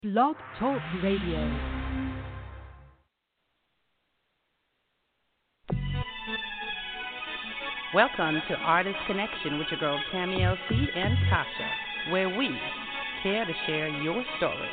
Blog Talk Radio. Welcome to Artist Connection with your girl Tammy LC and Tasha, where we care to share your story.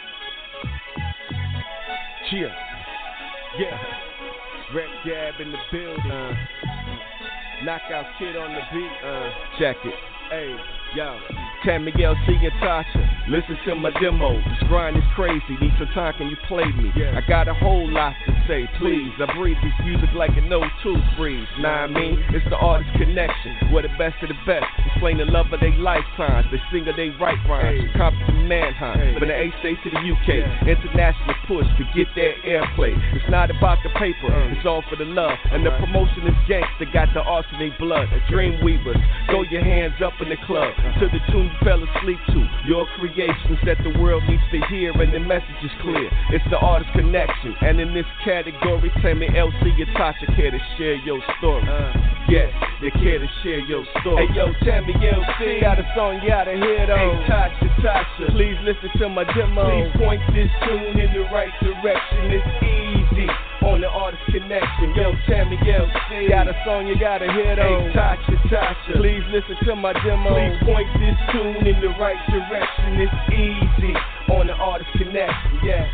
Cheer. Yeah. Red Gab in the building. Knockout Kid on the beat. Check it. Hey, yo. Tammy LC and Tasha, listen to my demo. This grind is crazy, need some time, can you play me? I got a whole lot to say, please. I breathe this music like an O2 breeze. Nah, I mean, it's the artist connection. We're the best of the best. Explain the love of their lifetimes. They sing or they write rhymes. Compton Manhunt. From the A states to the UK. International push to get their airplay. It's not about the paper, it's all for the love. And the promotion is gangsta, got the arts in their blood. Dreamweavers, throw your hands up in the club. To the tune you fell asleep to. Your creations that the world needs to hear, and the message is clear. It's the artist connection. And in this category, Tammy LC and Tasha care to share your story. Yes, they care to share your story. Hey yo, Tammy LC, got a song you gotta hear though. Hey Tasha, please listen to my demo. Please point this tune in the right direction. It's easy on the artist connection. Yo, Tammy LC, got a song you gotta hear though. Hey Tasha, please listen to my demo. Please point this tune in the right direction. It's easy on the artist connection. Yeah.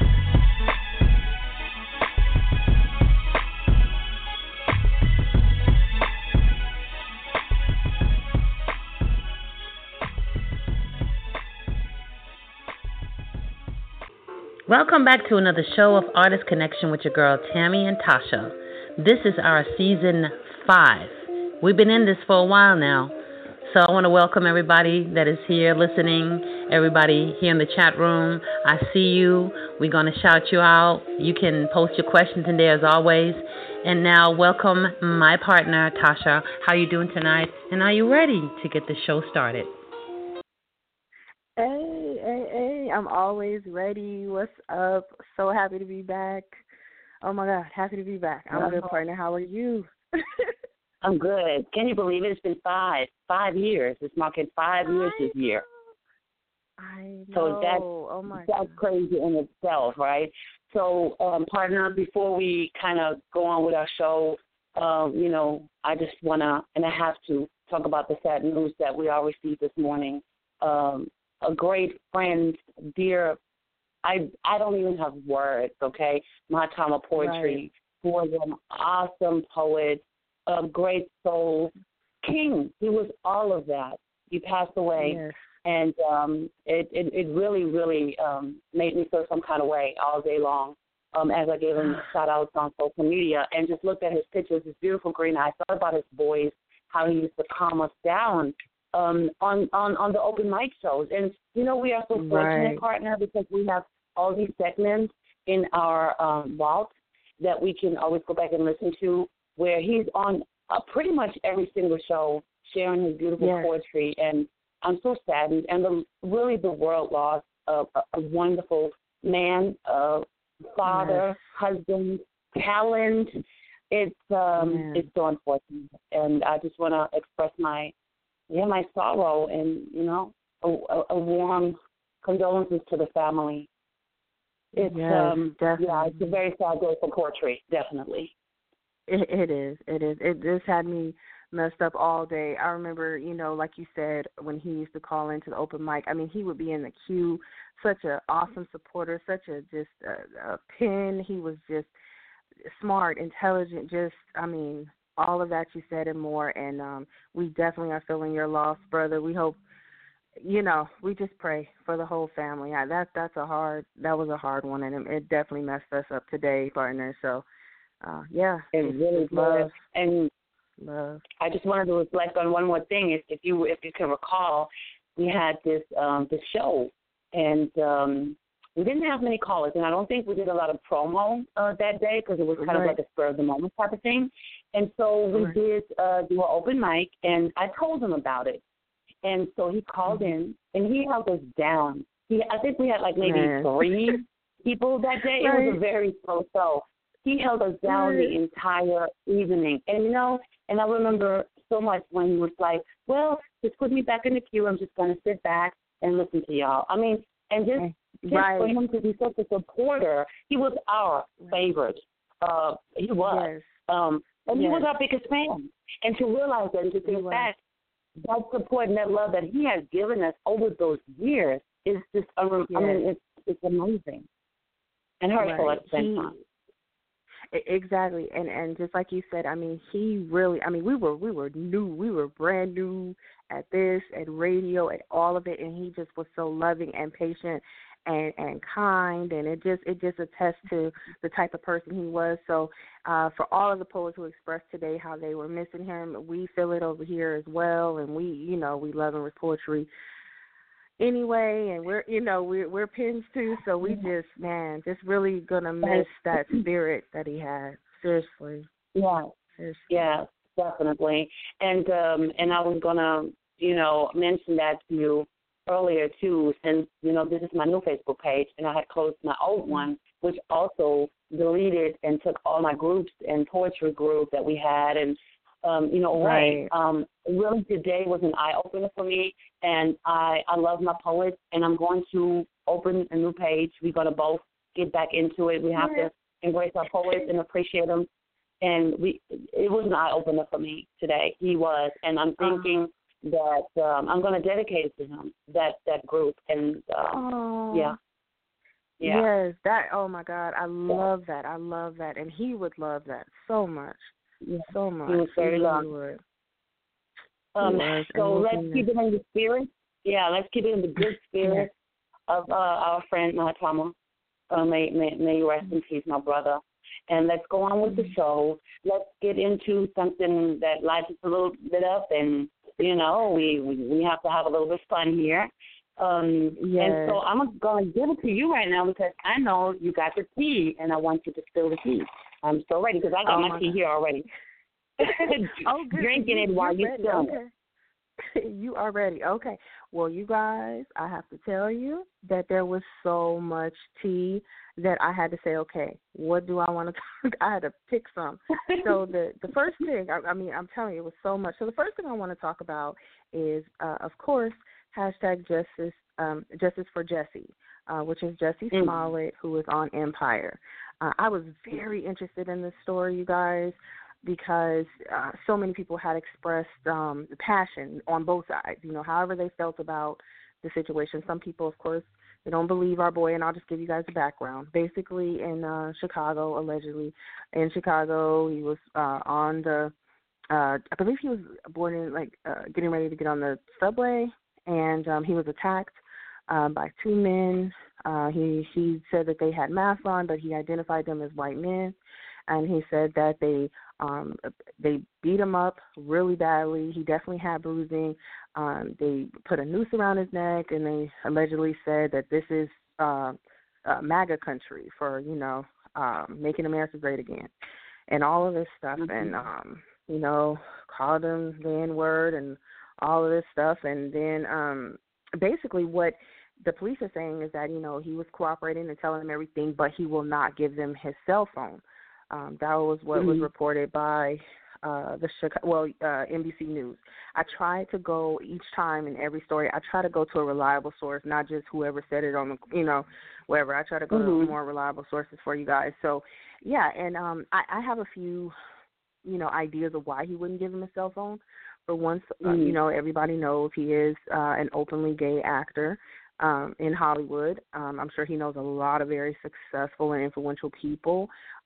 Welcome back to another show of Artist Connection with your girl Tammy and Tasha. This is our season 5. We've been in this for a while now. So I want to welcome everybody that is here listening, everybody here in the chat room. I see you. We're going to shout you out. You can post your questions in there as always. And now welcome my partner, Tasha. How are you doing tonight? And are you ready to get the show started? Hey, I'm always ready. What's up? So happy to be back. Oh, my God, happy to be back. I'm a good partner. How are you? I'm good. Can you believe it? It's been 5 years. It's marking 5 years this year. I know. So that's crazy in itself, right? So, partner, before we kind of go on with our show, I just want to, and I have to, talk about the sad news that we all received this morning. A great friend, dear, I don't even have words, okay? Mahatma Poetry, who was an awesome poet, a great soul, king. He was all of that. He passed away, and it really, really made me feel some kind of way all day long as I gave him shout-outs on social media and just looked at his pictures, his beautiful green eyes, thought about his voice, how he used to calm us down on the open mic shows. And, we are so fortunate, partner, because we have all these segments in our vault that we can always go back and listen to, where he's on pretty much every single show sharing his beautiful poetry. And I'm so saddened. And the world lost a wonderful man, father, husband, talent. It's so unfortunate. And I just want to express my sorrow and, a warm condolences to the family. It's it's a very sad day for poetry, definitely. It is. It just had me messed up all day. I remember, like you said, when he used to call into the open mic, I mean, he would be in the queue, such an awesome supporter, such a pen. He was just smart, intelligent, all of that you said and more. And we definitely are feeling your loss, brother. We hope, we just pray for the whole family. That was a hard one, and it definitely messed us up today, partner. So, it really does. And love. I just wanted to reflect on one more thing. If you can recall, we had this show, and we didn't have many callers, and I don't think we did a lot of promo that day because it was kind of like a spur of the moment type of thing. And so we did do an open mic, and I told him about it. And so he called in, and he held us down. I think we had like maybe 3 people that day. It was a very slow show. He held us down the entire evening. And, and I remember so much when he was like, well, just put me back in the queue. I'm just going to sit back and listen to y'all. I mean, and just for him to be such a supporter. He was our favorite. He was. Yes. And he was our biggest fan. And to realize that and to think that support and that love that he has given us over those years is just, I mean, it's amazing. And hurtful at the same time. Exactly, and just like you said, I mean, he really, I mean, we were new, we were brand new at this, at radio, at all of it, and he just was so loving and patient and kind, and it just attests to the type of person he was. So for all of the poets who expressed today how they were missing him, we feel it over here as well, and we love him with poetry anyway, and we're pins too, so we just really gonna miss that spirit that he had. Seriously. Yeah. Seriously. Yeah, definitely. And I was gonna, mention that to you earlier too, since, this is my new Facebook page and I had closed my old one, which also deleted and took all my groups and poetry group that we had and away. Really today was an eye-opener for me, and I love my poets, and I'm going to open a new page. We're going to both get back into it. We have to embrace our poets and appreciate them, and it was an eye-opener for me today. He was, and I'm thinking that I'm going to dedicate it to him, that group, and yeah. Yes, that, oh my God, I love that. I love that, and he would love that so much. So much. He was very loved. So let's keep it in the spirit. Yeah, let's keep it in the good spirit of our friend Mahatma. May you rest in peace, my brother. And let's go on with the show. Let's get into something that lights us a little bit up, and we have to have a little bit of fun here. And so I'm going to give it to you right now because I know you got the tea, and I want you to spill the tea. I'm so ready because I got my tea here already. Drinking it while you're still. You are ready. Okay. Well, you guys, I have to tell you that there was so much tea that I had to say, okay, what do I want to talk? I had to pick some. So the first thing, I'm telling you, it was so much. So the first thing I want to talk about is, of course, hashtag Justice for Jesse, which is Jesse Smollett, who is on Empire. I was very interested in this story, you guys, because so many people had expressed passion on both sides, however they felt about the situation. Some people, of course, they don't believe our boy, and I'll just give you guys the background. Basically, in Chicago, allegedly, in Chicago, he was on the, I believe he was boarding, getting ready to get on the subway, and he was attacked by two men. He said that they had masks on, but he identified them as white men, and he said that they beat him up really badly. He definitely had bruising. They put a noose around his neck, and they allegedly said that this is MAGA country for making America great again, and all of this stuff, and called him the N-word and all of this stuff, and then basically what the police are saying is that, he was cooperating and telling them everything, but he will not give them his cell phone. That was what was reported by NBC News. I try to go each time in every story. I try to go to a reliable source, not just whoever said it on the, wherever. I try to go to more reliable sources for you guys. So, yeah, and I have a few, ideas of why he wouldn't give him a cell phone. For once, everybody knows he is an openly gay actor. In Hollywood. I'm sure he knows a lot of very successful and influential people,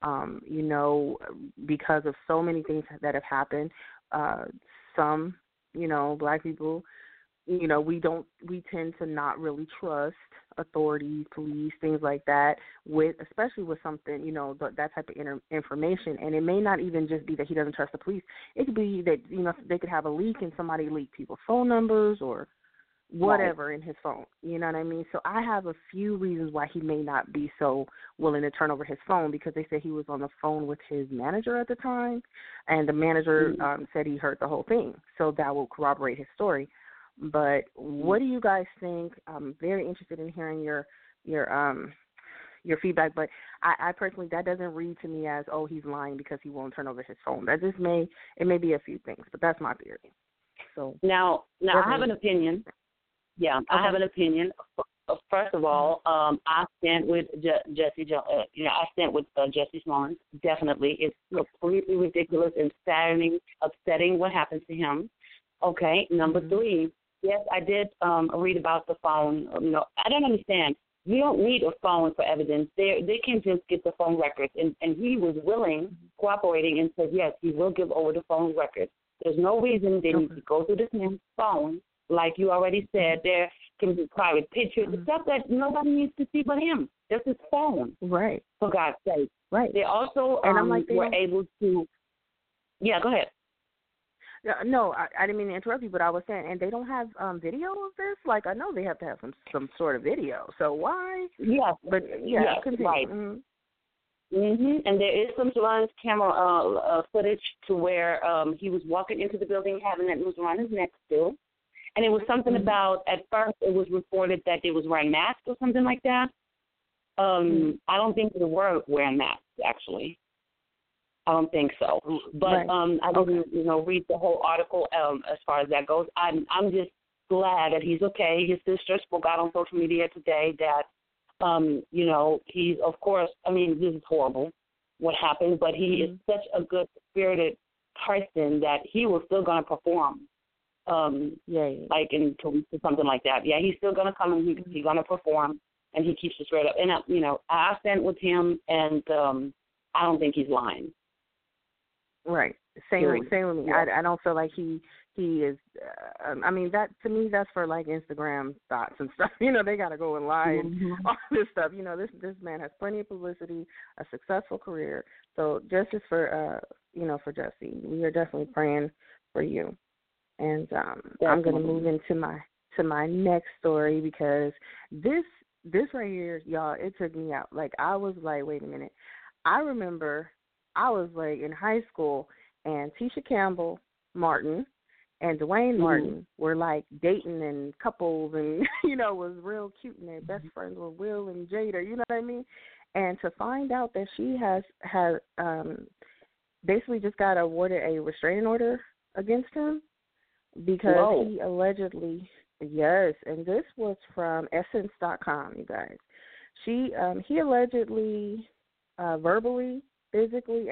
because of so many things that have happened. Some, Black people, we tend to not really trust authorities, police, things like that, especially with something, that type of information. And it may not even just be that he doesn't trust the police. It could be that, they could have a leak and somebody leak people's phone numbers or whatever in his phone, you know what I mean? So I have a few reasons why he may not be so willing to turn over his phone, because they said he was on the phone with his manager at the time, and the manager said he heard the whole thing. So that will corroborate his story. But what do you guys think? I'm very interested in hearing your feedback, but I personally, that doesn't read to me as, oh, he's lying because he won't turn over his phone. That just may be a few things, but that's my theory. So now I have an opinion. Yeah, I have an opinion. first of all, I stand with Jesse. I stand with Jesse Smollins. Definitely, it's completely ridiculous and saddening, upsetting what happened to him. Okay, number three. Yes, I did read about the phone. I don't understand. You don't need a phone for evidence. They can just get the phone records, and he was willing, cooperating, and said yes, he will give over the phone records. There's no reason they need to go through this man's phone. Like you already said, there can be private pictures, stuff that nobody needs to see but him. Just his phone. Right. For God's sake. Right. They also and I'm like, were able to. Yeah, go ahead. No, I didn't mean to interrupt you, but I was saying, and they don't have video of this? Like, I know they have to have some sort of video. So why? Yes. But, yes, continue. right. And there is some surveillance camera footage to where he was walking into the building having that noose around his neck still. And it was something about, at first it was reported that they was wearing masks or something like that. I don't think they were wearing masks, actually. I don't think so. But I didn't, read the whole article as far as that goes. I'm just glad that he's okay. His sister spoke out on social media today that, he's, of course, this is horrible, what happened, but he is such a good-spirited person that he was still going to perform, like in 2 weeks or something like that. Yeah, he's still going to come and he's going to perform, and he keeps it straight up. And, I stand with him, and I don't think he's lying. Right. Same with me. Yeah. I don't feel like he is. That to me, that's for like Instagram thoughts and stuff. They got to go and lie and all this stuff. This man has plenty of publicity, a successful career. So justice for for Jesse. We are definitely praying for you. And I'm going to move into my next story because this right here, y'all, it took me out. Like I was like, wait a minute. I remember. I was like in high school, and Tisha Campbell Martin and Dwayne Martin were like dating and couples, and was real cute, and their best friends were Will and Jada. You know what I mean? And to find out that she has basically just got awarded a restraining order against him because he allegedly and this was from Essence.com, you guys. He allegedly verbally, physically,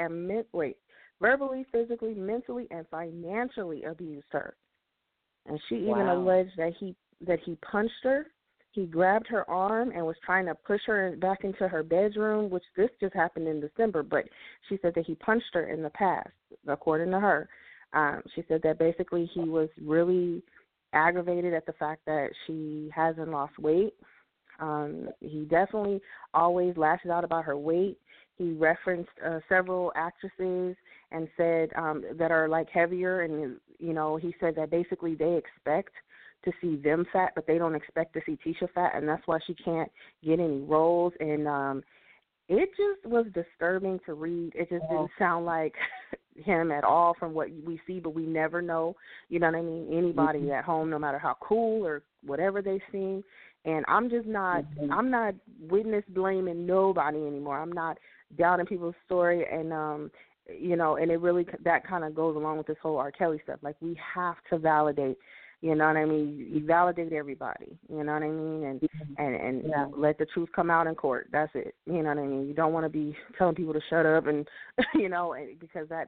mentally, and financially abused her. And she even alleged that he punched her. He grabbed her arm and was trying to push her back into her bedroom, which this just happened in December, but she said that he punched her in the past, according to her. She said that basically he was really aggravated at the fact that she hasn't lost weight. He definitely always lashes out about her weight. He referenced several actresses and said that are like heavier, and he said that basically they expect to see them fat, but they don't expect to see Tisha fat, and that's why she can't get any roles. And it just was disturbing to read. It just didn't sound like him at all from what we see, but we never know. You know what I mean? Anybody at home, no matter how cool or whatever they seem. And I'm just not. I'm not witness blaming nobody anymore. I'm not doubting people's story, and and it really that kind of goes along with this whole R. Kelly stuff. Like we have to validate. You know what I mean? You validate everybody. You know what I mean? And let the truth come out in court. That's it. You know what I mean? You don't want to be telling people to shut up and because that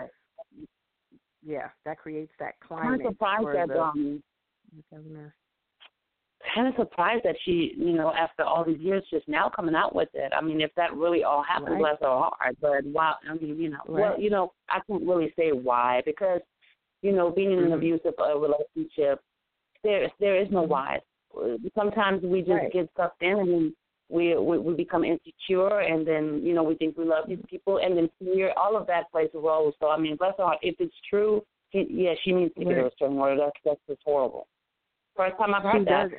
creates that climate. I'm surprised kind of surprised that she, after all these years, just now coming out with it. If that really all happened, bless her heart. But wow, I can't really say why because, being in an abusive relationship, there is no why. Sometimes we just get sucked in and we become insecure, and then we think we love these people, and then fear, all of that plays a role. So bless her heart. If it's true, she needs to get a restraining order. That's just horrible. First time I've heard that.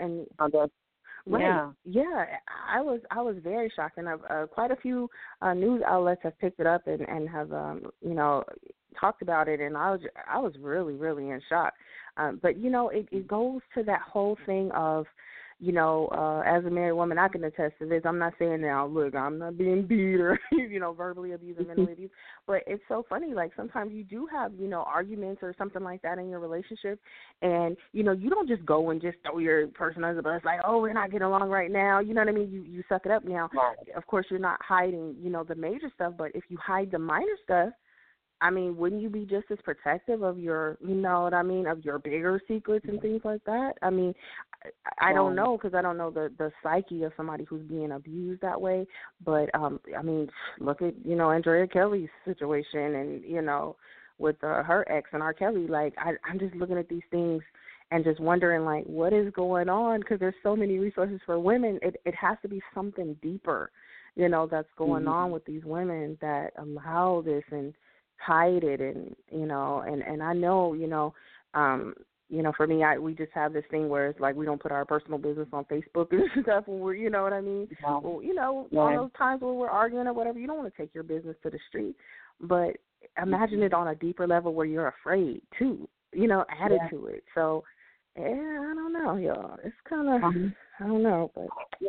I was very shocked, and quite a few news outlets have picked it up and have talked about it, and I was really, really in shock. But it goes to that whole thing of as a married woman, I can attest to this. I'm not saying now, look, I'm not being beat or, verbally abused or mentally abused. But it's so funny. Like, sometimes you do have, arguments or something like that in your relationship. And, you don't just go and just throw your person under the bus like, oh, we're not getting along right now. You know what I mean? You suck it up now. Right. Of course, you're not hiding, the major stuff. But if you hide the minor stuff, I mean, wouldn't you be just as protective of your, of your bigger secrets and things like that? I mean, I don't know, because I don't know the psyche of somebody who's being abused that way. But, I mean, look at, Andrea Kelly's situation and, with her ex and R. Kelly. Like, I'm just looking at these things and just wondering, like, what is going on? Because there's so many resources for women. It has to be something deeper, that's going on with these women that allow this and hide it, and and I know for me, we just have this thing where it's like we don't put our personal business on Facebook and stuff when we're, what I mean? Well, all those times where we're arguing or whatever, you don't want to take your business to the street. But imagine it on a deeper level where you're afraid too, added to it. So I don't know, y'all. It's kind of I don't know, but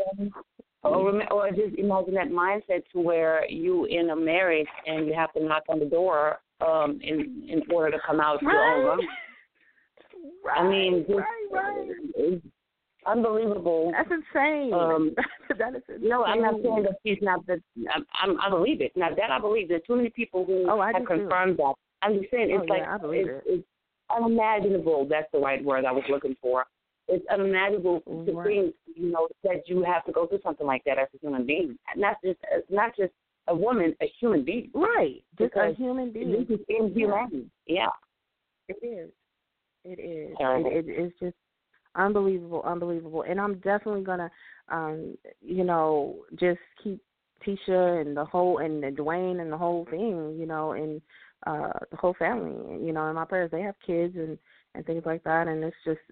Or just imagine that mindset to where you in a marriage and you have to knock on the door in order to come out your own room. Right. I mean, it's unbelievable. That's insane. That is insane. No, I'm not saying that she's not. I believe it. Now that I believe, there's too many people who have confirmed that. I'm just saying it's unimaginable. That's the right word I was looking for. It's unimaginable to think, that you have to go through something like that as a human being. Not just a woman, a human being. Right. Just a human being. This is inhumane. Yeah. It is. It is. Terrible. It's just unbelievable. And I'm definitely gonna, just keep Tisha and the whole and Dwayne and the whole thing, and the whole family, in my prayers. They have kids and things like that, and it's just,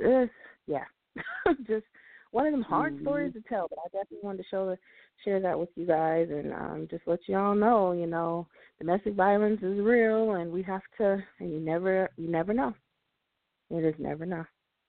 just one of them hard stories to tell. But I definitely wanted to share that with you guys, and just let you all know, domestic violence is real, and we have to. And you never know. You just never know.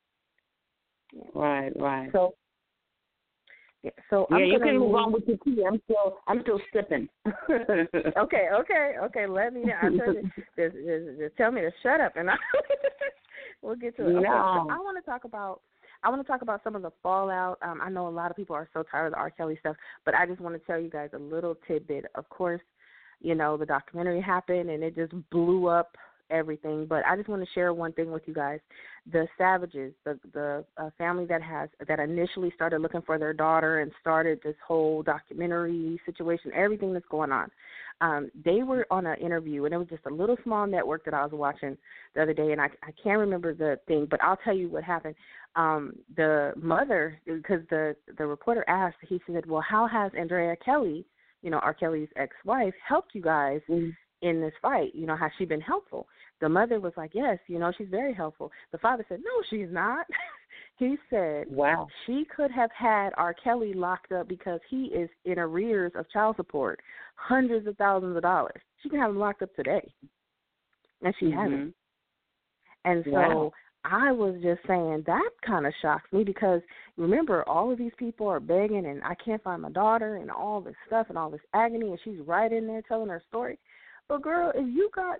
Yeah. Right. So. Yeah, so you can move on with your tea. I'm still sipping. Okay. Let me. I tell you, just tell me to shut up, and we'll get to it. Okay, no. so I want to talk about some of the fallout. I know a lot of people are so tired of the R. Kelly stuff, but I just want to tell you guys a little tidbit. Of course, the documentary happened and it just blew up everything. But I just want to share one thing with you guys. The Savages, the family that initially started looking for their daughter and started this whole documentary situation, everything that's going on. They were on an interview, and it was just a little small network that I was watching the other day, and I can't remember the thing, but I'll tell you what happened. The mother, because the reporter asked, he said, well, how has Andrea Kelly, R. Kelly's ex-wife, helped you guys in this fight? Has she been helpful? The mother was like, yes, she's very helpful. The father said, no, she's not. He said, wow, she could have had R. Kelly locked up because he is in arrears of child support, hundreds of thousands of dollars. She can have him locked up today, and she hasn't. And so I was just saying that kind of shocks me, because remember, all of these people are begging, and I can't find my daughter, and all this stuff and all this agony, and she's right in there telling her story. But girl, if you got,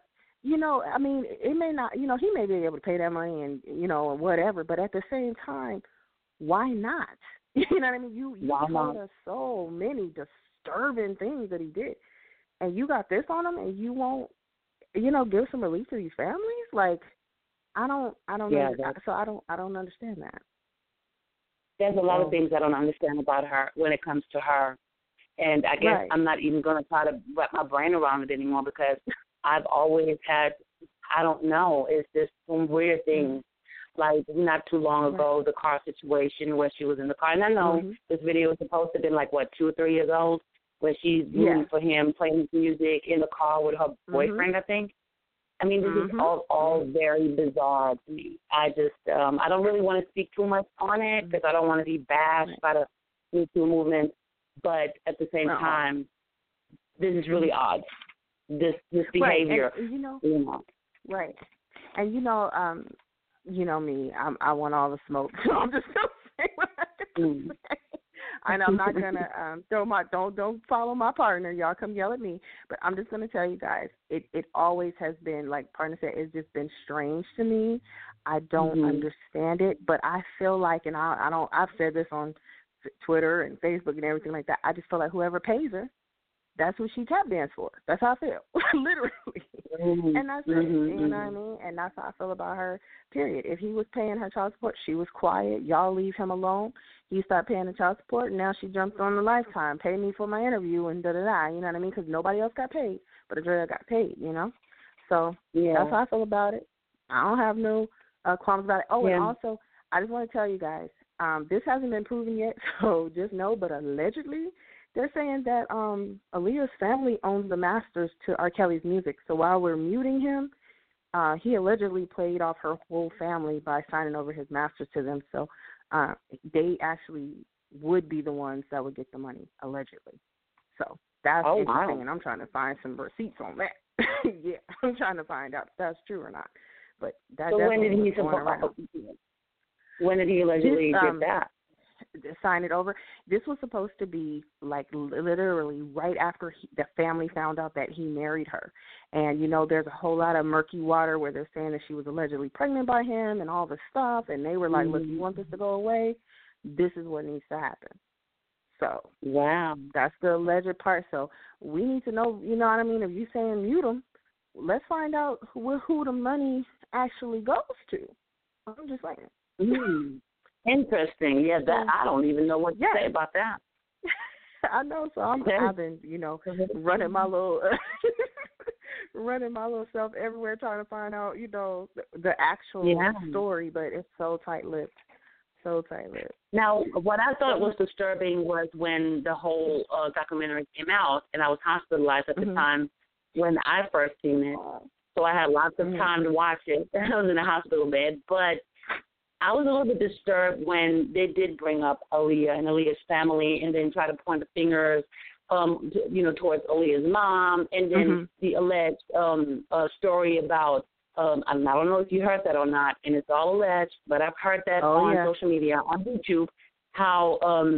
it may not, he may be able to pay that money and, or whatever, but at the same time, why not? You know what I mean? You told us so many disturbing things that he did, and you got this on him, and you won't, give some relief to these families? Like, I don't know. So I don't understand that. There's a lot of things I don't understand about her when it comes to her. And I guess I'm not even going to try to wrap my brain around it anymore, because I've always had, I don't know, it's just some weird things. Like not too long ago, the car situation where she was in the car. And I know this video was supposed to have been 2 or 3 years old, where she's rooting for him, playing his music in the car with her boyfriend, I think. I mean, this is all very bizarre to me. I just, I don't really want to speak too much on it, because I don't want to be bashed by the Me Too movement. But at the same time, this is really odd. This behavior, right? And me, I want all the smoke. So I'm just gonna say what I can And I'm not gonna don't follow my partner. Y'all come yell at me. But I'm just gonna tell you guys, it always has been, like partner said, it's just been strange to me. I don't understand it, but I feel like, and I've said this on Twitter and Facebook and everything like that. I just feel like whoever pays her, that's what she tap dance for. That's how I feel, literally. And that's it. You know what I mean? And that's how I feel about her. Period. If he was paying her child support, she was quiet. Y'all leave him alone. He stopped paying the child support, and now she jumped on the Lifetime. Pay me for my interview and da-da-da. You know what I mean? Because nobody else got paid, but Andrea got paid, you know? So that's how I feel about it. I don't have no qualms about it. Oh, and also, I just want to tell you guys, this hasn't been proven yet, so just know, but allegedly, they're saying that Aaliyah's family owns the masters to R. Kelly's music. So while we're muting him, he allegedly played off her whole family by signing over his masters to them. So they actually would be the ones that would get the money, allegedly. So that's interesting, and I'm trying to find some receipts on that. Yeah, I'm trying to find out if that's true or not. But that so when did he allegedly get that? Sign it over. This was supposed to be like literally right after the family found out that he married her. And, you know, there's a whole lot of murky water where they're saying that she was allegedly pregnant by him and all this stuff. And they were like, look, you want this to go away? This is what needs to happen. So that's the alleged part. So we need to know, you know what I mean? If you're saying mute them, let's find out who the money actually goes to. I'm just saying. Interesting. Yeah, that I don't even know what to say about that. I know. So I've been, you know, running my little self everywhere trying to find out, you know, the actual story. But it's so tight-lipped. Now, what I thought was disturbing was when the whole documentary came out, and I was hospitalized at the time when I first seen it. So I had lots of time to watch it. I was in a hospital bed, but I was a little bit disturbed when they did bring up Aaliyah and Aaliyah's family, and then try to point the fingers, towards Aaliyah's mom, and then the alleged story about. I don't know if you heard that or not, and it's all alleged, but I've heard that on social media, on YouTube, how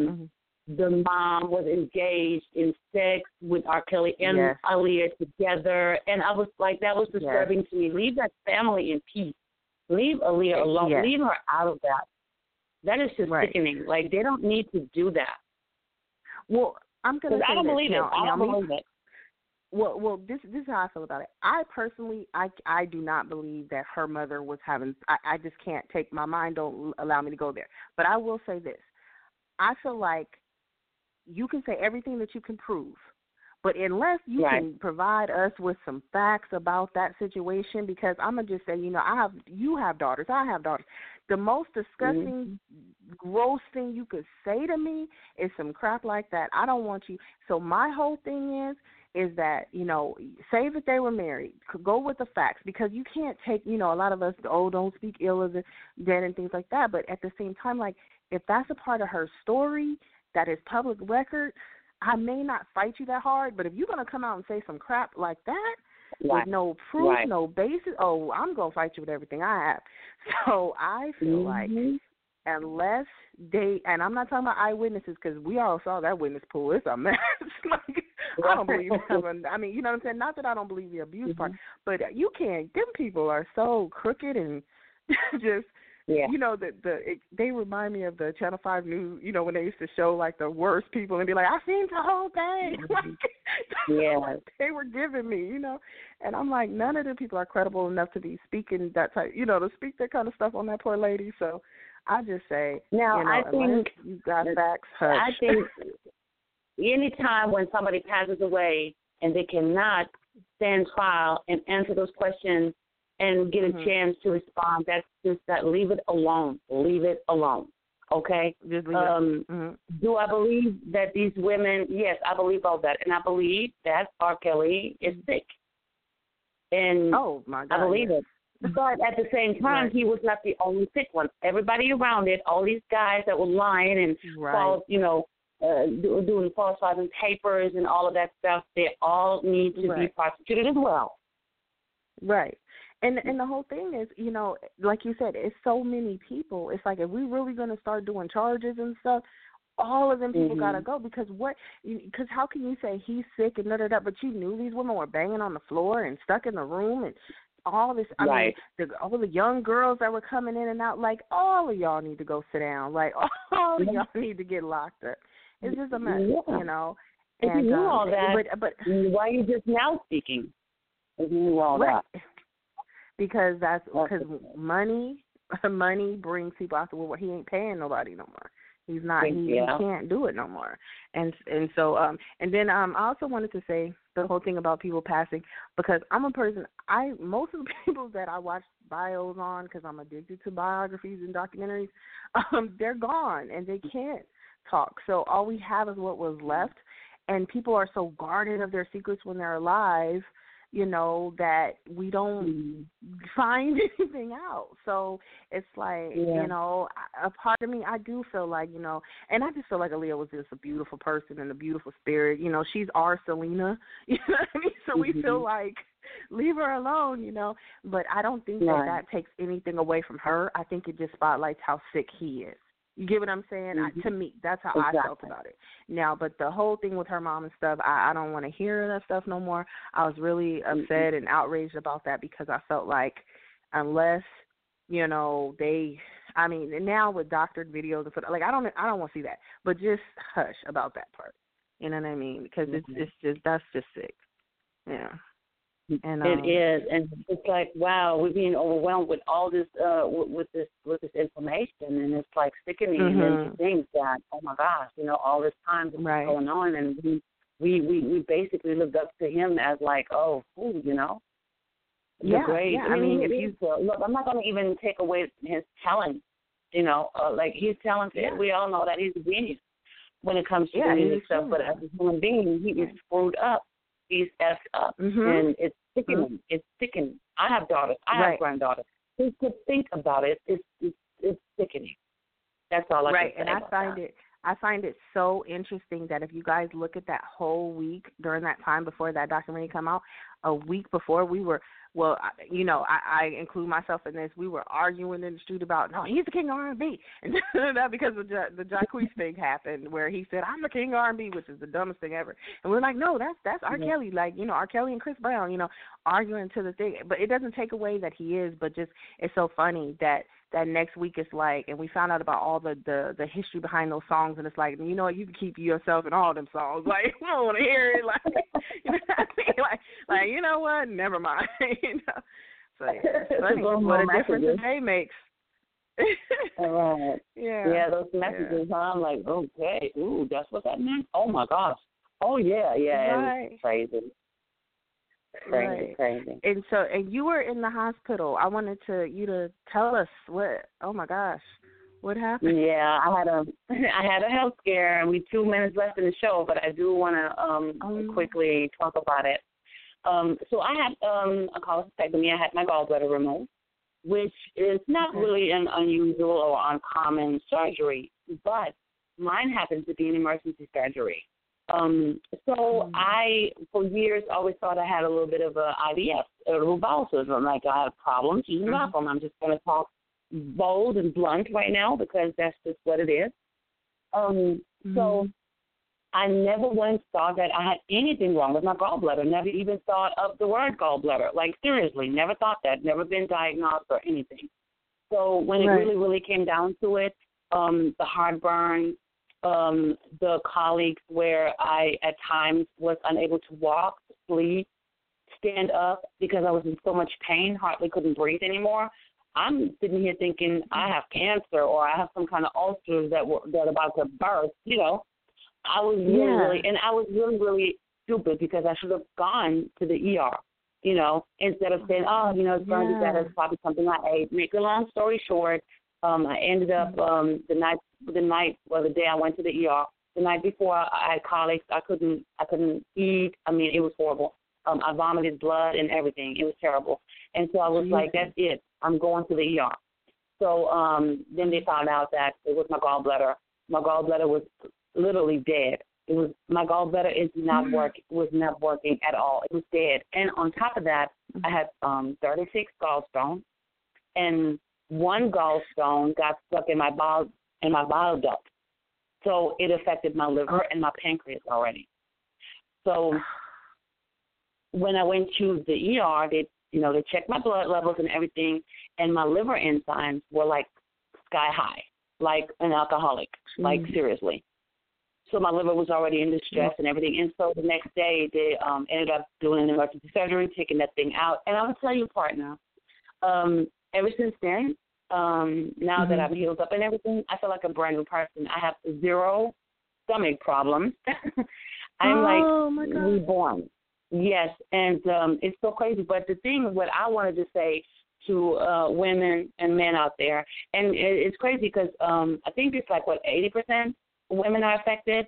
the mom was engaged in sex with R. Kelly and Aaliyah together, and I was like, that was disturbing to me. Leave that family in peace. Leave Aaliyah alone. Yes. Leave her out of that. That is just sickening. Like, they don't need to do that. Well, I'm going to say I don't believe it. I don't believe it. Well, this is how I feel about it. I personally, I do not believe that her mother was having. I just can't take my mind. Don't allow me to go there. But I will say this. I feel like you can say everything that you can prove. But unless you can provide us with some facts about that situation, because I'm going to just say, you know, you have daughters, I have daughters. The most disgusting, gross thing you could say to me is some crap like that. I don't want you. So my whole thing is that, you know, say that they were married. Go with the facts, because you can't take, you know, a lot of us, don't speak ill of the dead and things like that. But at the same time, like, if that's a part of her story that is public record, I may not fight you that hard, but if you're going to come out and say some crap like that with no proof, no basis, I'm going to fight you with everything I have. So I feel like unless they, and I'm not talking about eyewitnesses, because we all saw that witness pool. It's a mess. Like, I don't believe I mean, you know what I'm saying? Not that I don't believe the abuse part, but you can't, them people are so crooked and just, you know, they remind me of the Channel 5 News, you know, when they used to show, like, the worst people and be like, I seen the whole thing. Like, they were giving me, you know. And I'm like, none of the people are credible enough to be speaking that type, you know, to speak that kind of stuff on that poor lady. So I just say, now, you know, I think you got facts, hush. I think any time when somebody passes away and they cannot stand trial and answer those questions and get a chance to respond, that's just that. Leave it alone. Leave it alone. Okay? Just leave it. Do I believe that these women, yes, I believe all that. And I believe that R. Kelly is sick. And my God, I believe it. But at the same time, he was not the only sick one. Everybody around it, all these guys that were lying and false, you know, doing falsifying papers and all of that stuff, they all need to be prosecuted as well. Right. And the whole thing is, you know, like you said, it's so many people. It's like if we really going to start doing charges and stuff, all of them people gotta go because because how can you say he's sick and but you knew these women were banging on the floor and stuck in the room and all this. I mean, all the young girls that were coming in and out, like all of y'all need to go sit down. Like all of y'all need to get locked up. It's just a mess, you know. If and, you knew all that, but why are you just now speaking? If you knew all that, because money brings people out the woodwork. He ain't paying nobody no more. He's not. He can't do it no more. And so and then I also wanted to say the whole thing about people passing, because I'm a person. Most of the people that I watch bios on, because I'm addicted to biographies and documentaries, they're gone and they can't talk. So all we have is what was left, and people are so guarded of their secrets when they're alive, you know, that we don't find anything out. So it's like, you know, a part of me, I do feel like, you know, and I just feel like Aaliyah was just a beautiful person and a beautiful spirit. You know, she's our Selena, you know what I mean? So we feel like, leave her alone, you know. But I don't think that takes anything away from her. I think it just spotlights how sick he is. You get what I'm saying? To me, that's how I felt about it. Now, but the whole thing with her mom and stuff, I don't want to hear that stuff no more. I was really upset and outraged about that because I felt like unless, you know, and now with doctored videos and stuff, like I don't want to see that. But just hush about that part. You know what I mean? Because that's just sick. Yeah. And, it is, and it's like, wow, we're being overwhelmed with all this, with this information, and it's like sickening. And then you think that, oh my gosh, you know, all this time that's going on, and we basically lived up to him as like, you know, great. Yeah. I mean, if you look, I'm not going to even take away his talent. You know, like he's talented. Yeah. We all know that he's a genius when it comes to doing stuff. But as a human being, he is screwed up. He's effed up, and it's sickening. It's sickening. I have daughters. I have granddaughters. Just to think about it, it's sickening. That's all I can say. And I find it so interesting that if you guys look at that whole week during that time before that documentary come out, a week before we were, well, you know, I include myself in this. We were arguing in the street about, no, he's the king of R&B. And that because the Jacquees thing happened where he said, I'm the king of R&B, which is the dumbest thing ever. And we're like, no, that's R. Kelly. Like, you know, R. Kelly and Chris Brown, you know, arguing to the thing. But it doesn't take away that he is, but just it's so funny that next week it's like, and we found out about all the history behind those songs, and it's like, you know what, you can keep yourself in all them songs. Like, we don't want to hear it. Like, you know what I mean? Like, you know what? Never mind. You know? So yeah, it's funny what a difference a day makes. All right. Yeah, those messages. Yeah. I'm like, okay, ooh, that's what that meant. Oh my gosh. Oh yeah. Right. It's crazy. Crazy. And you were in the hospital. I wanted you to tell us oh my gosh, what happened? Yeah, I had a health scare, and we 2 minutes left in the show, but I do want to quickly talk about it. So I had a cholecystectomy. I had my gallbladder removed, which is not really an unusual or uncommon surgery, but mine happens to be an emergency surgery. So I, for years, always thought I had a little bit of a IBS, irritable bowel syndrome. Like I have problems eating bathroom. I'm just going to talk bold and blunt right now because that's just what it is. So I never once thought that I had anything wrong with my gallbladder. Never even thought of the word gallbladder. Like seriously, never thought that. Never been diagnosed or anything. So when it really, really came down to it, the heartburn, the colleagues where I at times was unable to walk, sleep, stand up because I was in so much pain, hardly couldn't breathe anymore. I'm sitting here thinking I have cancer or I have some kind of ulcers that are about to burst, you know. I was really, really stupid because I should have gone to the ER, you know, instead of saying, it's going to be better. It's probably something I ate. Make a long story short, I ended up the day I went to the ER. The night before, I had colics. I couldn't eat. I mean, it was horrible. I vomited blood and everything. It was terrible. And so I was like, that's it. I'm going to the ER. So then they found out that it was my gallbladder. My gallbladder was literally dead. It was my gallbladder was not working at all. It was dead. And on top of that, I had 36 gallstones, and one gallstone got stuck in my bile duct. So it affected my liver and my pancreas already. So when I went to the ER, they checked my blood levels and everything, and my liver enzymes were like sky high, like an alcoholic, like seriously. So my liver was already in distress and everything. And so the next day they ended up doing an emergency surgery, taking that thing out. And I'm going to tell you, partner, ever since then, now that I've healed up and everything, I feel like a brand new person. I have zero stomach problems. I'm reborn. Yes, and it's so crazy. But the thing, what I wanted to say to women and men out there, and it's crazy because I think it's like, 80% women are affected.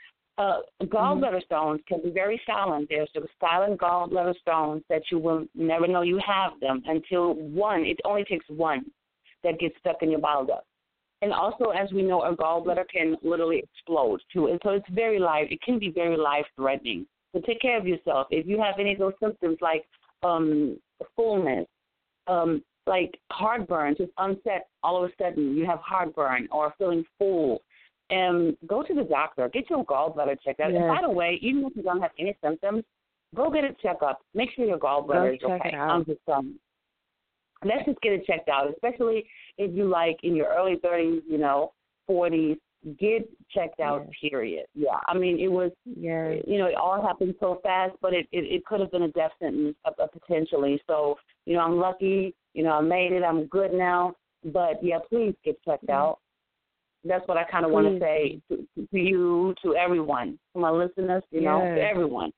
Gallbladder stones can be very silent. There's the silent gallbladder stones that you will never know you have them until it only takes one that gets stuck in your bile duct. And also, as we know, a gallbladder can literally explode too. And so it can be very life-threatening. So take care of yourself. If you have any of those symptoms like fullness, like heartburn, just onset all of a sudden you have heartburn or feeling full, go to the doctor. Get your gallbladder checked out. Yes. And by the way, even if you don't have any symptoms, go get it checked up. Make sure your gallbladder is okay. I'm just let's just get it checked out, especially if you in your early 30s, 40s. Get checked out, period. Yeah, I mean, it was, it all happened so fast, but it could have been a death sentence potentially. So, I'm lucky, I made it, I'm good now. But, yeah, please get checked out. That's what I kind of want to say to you, to everyone, to my listeners, to everyone.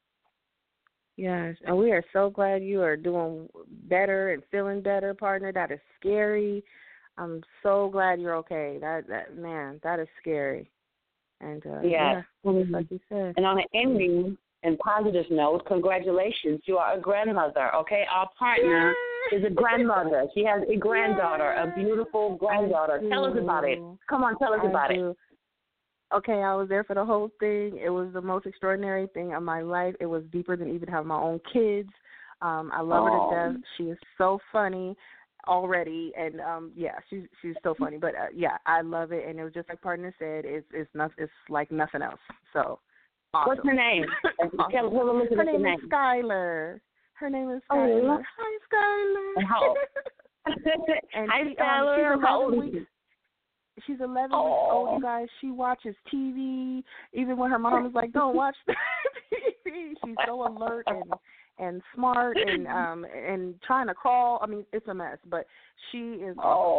Yes, and we are so glad you are doing better and feeling better, partner. That is scary. I'm so glad you're okay. That is scary. And like you said. And on an ending and positive note, congratulations. You are a grandmother, okay? Our partner is a grandmother. She has a granddaughter, a beautiful granddaughter. Tell us about it. Come on, tell us about it. Okay, I was there for the whole thing. It was the most extraordinary thing of my life. It was deeper than even having my own kids. I love her to death. She is so funny already, and she's so funny. But I love it, and it was just like partner said, it's like nothing else. So awesome. What's her name? Tell her name is Skylar. Her name is Skylar. Hi, Skylar. And how? Hi, Skylar. How old is she? She's 11 weeks old, you guys. She watches TV, even when her mom is like, "Don't watch the TV." She's so alert and smart and trying to crawl. I mean, it's a mess, but she is.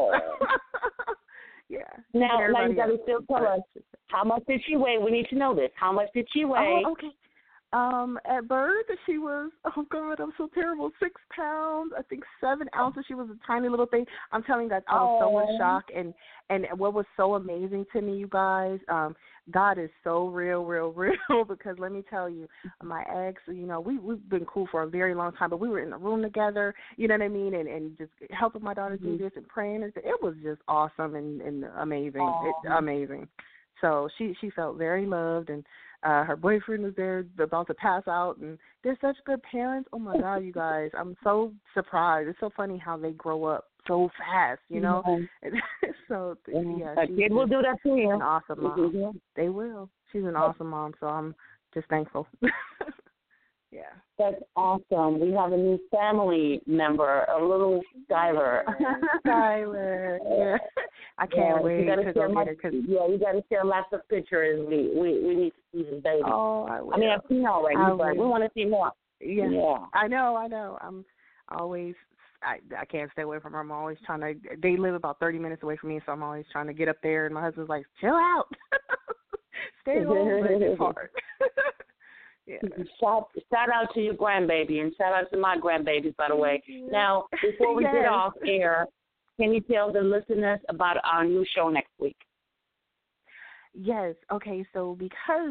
Yeah. Now you got to still tell us, how much did she weigh? We need to know this. How much did she weigh? Oh, okay. At birth, she was, oh God, I'm so terrible, 6 pounds, I think 7 ounces. She was a tiny little thing. I'm telling you guys, I was so in shock. And what was so amazing to me, you guys, God is so real, because let me tell you, my ex, we've been cool for a very long time, but we were in the room together, you know what I mean, and just helping my daughter do this and praying. It was just awesome and amazing. It's amazing. So she felt very loved, and her boyfriend was there about to pass out, and they're such good parents. Oh, my God, you guys. I'm so surprised. It's so funny how they grow up so fast, So, a kid will do that to you. An awesome mom. They will. She's an awesome mom, so I'm just thankful. Yeah. That's awesome. We have a new family member, a little Skylar. Skylar. Yeah. I can't wait to go get her. You got to share lots of pictures. We need to see this baby. Oh, I will. I mean, I've seen already, but we want to see more. Yeah. I know. I'm always, I can't stay away from her. I'm always trying to, they live about 30 minutes away from me, so I'm always trying to get up there, and my husband's like, chill out. Stay home, but it's hard. Yeah. Shout out to your grandbaby, and shout out to my grandbabies, by the way. Now, before we get off air, can you tell the listeners about our new show next week? Yes. Okay, so because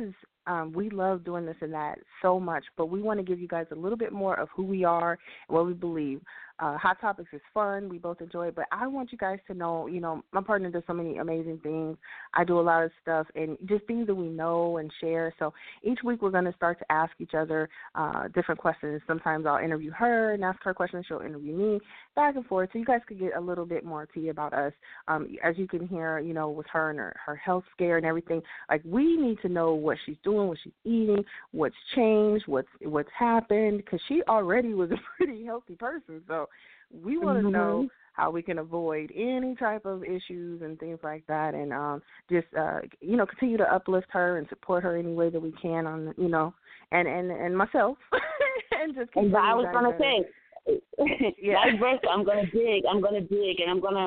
We love doing this and that so much, but we want to give you guys a little bit more of who we are and what we believe. Hot Topics is fun. We both enjoy it, but I want you guys to know, my partner does so many amazing things. I do a lot of stuff, and just things that we know and share. So each week we're going to start to ask each other different questions. Sometimes I'll interview her and ask her questions. She'll interview me, back and forth, so you guys could get a little bit more tea about us. As you can hear, with her and her health scare and everything, like, we need to know what she's doing, what she's eating, what's changed, what's happened, because she already was a pretty healthy person. So we want to know how we can avoid any type of issues and things like that, and just continue to uplift her and support her any way that we can on and myself and just keep. And I was gonna say, vice versa. I'm gonna dig, and I'm gonna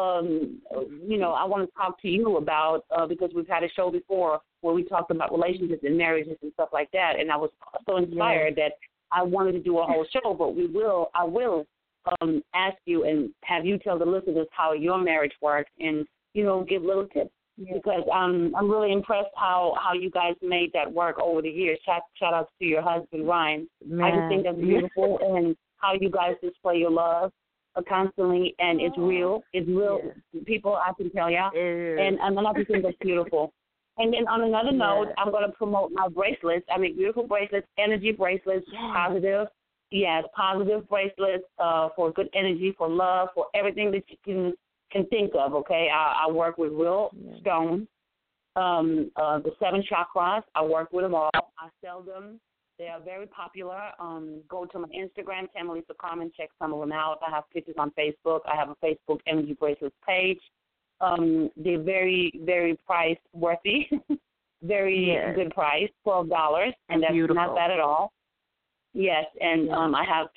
I want to talk to you about because we've had a show before where we talked about relationships and marriages and stuff like that, and I was so inspired that I wanted to do a whole show, but I will ask you and have you tell the listeners how your marriage works and, give little tips because I'm really impressed how you guys made that work over the years. Shout out to your husband, Ryan. Man. I just think that's beautiful and how you guys display your love constantly, and it's real. It's real. People, I can tell you. And I just think that's beautiful. And then on another note, I'm going to promote my bracelets. I make beautiful bracelets, energy bracelets, positive. Yes, positive bracelets for good energy, for love, for everything that you can think of, okay? I work with real stones, the 7 chakras. I work with them all. I sell them. They are very popular. Go to my Instagram, Tamalisa Carmen, check some of them out. I have pictures on Facebook. I have a Facebook Energy Bracelets page. They're very, very price worthy, very good price, $12, and that's beautiful. Not bad at all. Yes, and I have,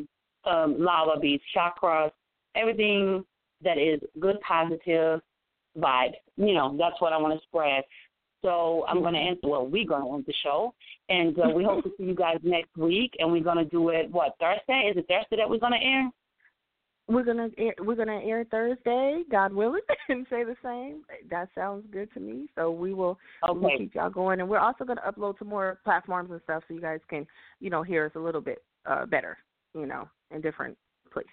lava beads, chakras, everything that is good, positive vibes. That's what I want to spread. So I'm going to end. Well, we're going to end the show, and we hope to see you guys next week. And we're going to do it. Thursday? Is it Thursday that we're going to air? We're gonna air Thursday, God willing, and say the same. That sounds good to me. So we'll keep y'all going, and we're also gonna upload to more platforms and stuff, so you guys can, hear us a little bit better, in different places.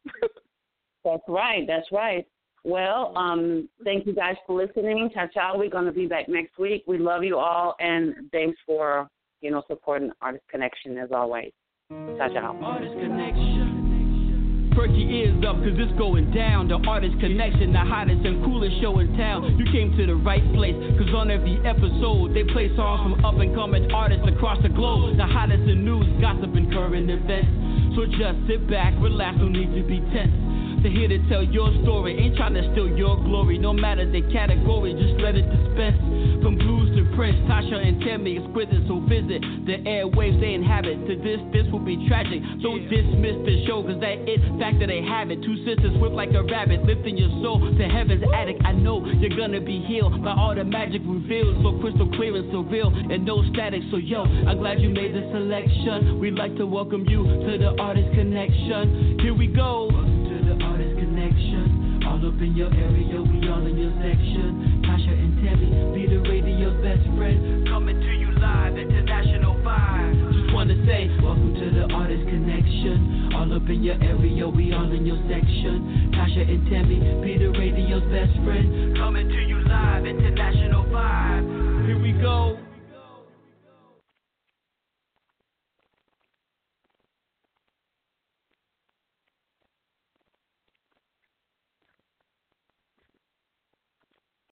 That's right. Well, thank you guys for listening. Ciao. We're gonna be back next week. We love you all, and thanks for supporting Artist Connection as always. Ciao. Artist Connection. Perk your ears up, cause it's going down. The Artist Connection, the hottest and coolest show in town. You came to the right place, cause on every episode, they play songs from up and coming artists across the globe. The hottest in news, gossip, and current events. So just sit back, relax, no need to be tense. They're here to tell your story, ain't trying to steal your glory. No matter the category, just let it dispense. From blues to Prince, Tasha and Tammy, exquisite. So visit the airwaves they inhabit. To this will be tragic. Don't dismiss the show, cause that it fact that they have it. 2 sisters whip like a rabbit, lifting your soul to heaven's attic. I know you're gonna be healed by all the magic revealed. So crystal clear and so real, and no static. So I'm glad you made the selection. We'd like to welcome you to the Artist Connection. Here we go. The Artist Connection, all up in your area, we all in your section. Tasha and Tammy, be the radio's best friend. Coming to you live, international vibe. Just wanna say, welcome to the Artist Connection. All up in your area, we all in your section. Tasha and Tammy, be the radio's best friend. Coming to you live, international vibe.